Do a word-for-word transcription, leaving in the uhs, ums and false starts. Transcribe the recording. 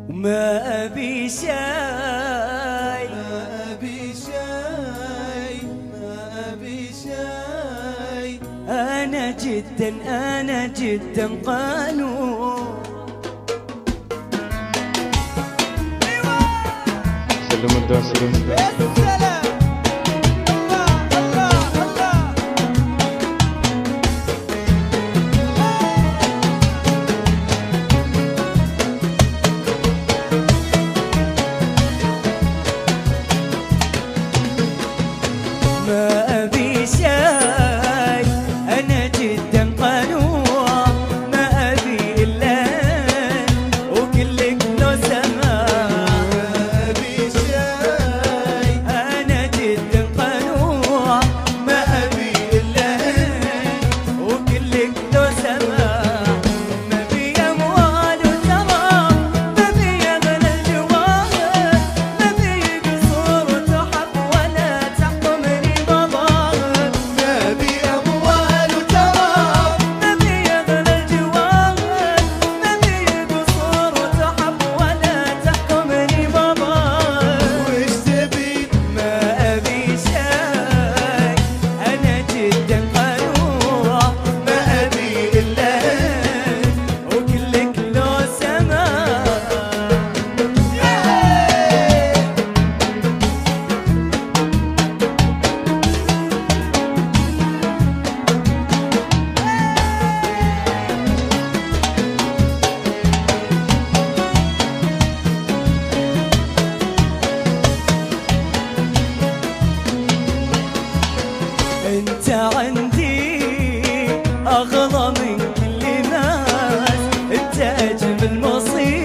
وما أبي شاي ما أبي شاي ما أبي شاي. أنا جدا أنا جدا قانون. سلم الدار سلم الدار. ما أبي شاي أنا جدا قانون، ما أبي إلا وكلك لو سماع. ما أبي شاي أنا جدا قانون، ما أبي إلا وكلك لو سماع. ما بي أموال وثراء، ما بي أغلى الجواهر، ما بي قصور وتحف ولا تحكمني مظاهر. ما أبي أموال وتراب، ما بي أغلى الجواهر، ما بي قصور وتحف ولا تحكمني مظاهر. وش تبي؟ ما أبي شاي أنا جدا قانون، ما أبي إلا وكلك لو سماع. انت عندي اغلى من كل ناس، انت اجمل مصير